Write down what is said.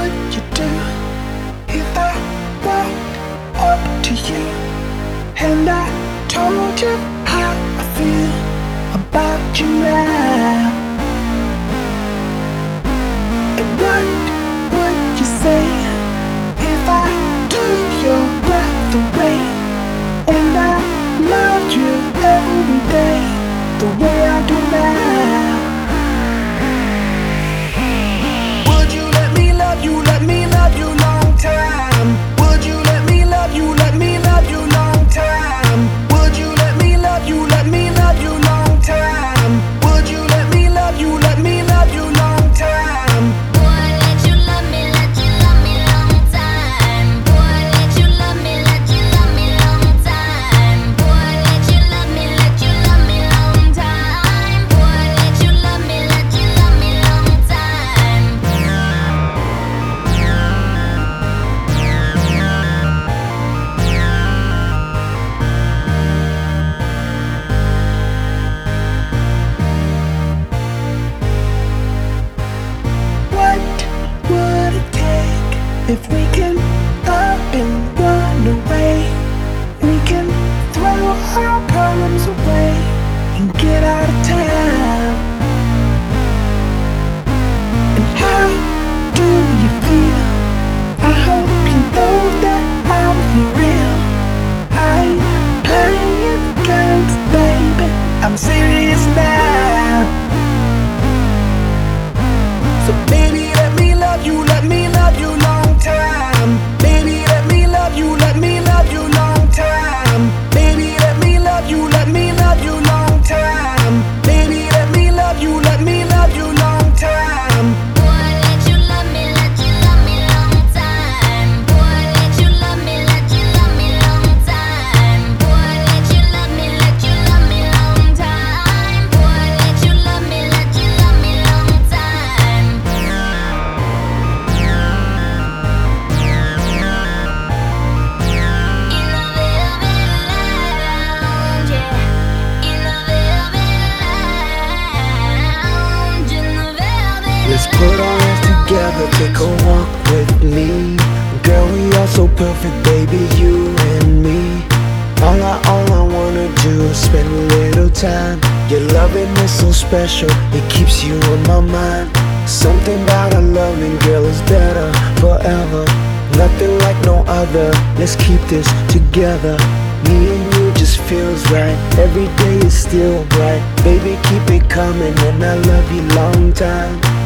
would you do if I walked up to you and I told you how I feel about you now? And what would you say if I took your breath away and I loved you every day the way I do now? Would you let me love you, let me love you long time? Would you let me love you, let me love you long time? Would you let me love you, let me love you long time? Would you let me love you, let me love you long time? Boy, let you love me long time. Boy, let you love me long time. Boy, let you love me long time. Boy, let you love me long time. What would it take if we can up and run away? We can throw our problems away and get out of town. And how do you feel? I hope you know that I'm for real. I ain't playing games, baby, I'm serious now. So baby, let me love you long time. Baby, let me love you long time. Baby, let me love you long time. Baby, let me love you long time. Boy, let you love me long time. Boy, let you love me long time. Boy, let you love me long time. Boy, let you love me long time. In the velvet lounge, yeah. In the velvet lounge, in the velvet. Let's put our hands together, take a walk with me. Girl, we are so perfect, baby, you and me. All I wanna do is spend a little time. Your loving is so special, it keeps you on my mind. Something about our loving, girl, is better forever. Nothing like no other, let's keep this together. Me and you just feels right, every day is still bright. Baby, keep it coming and I love you long time.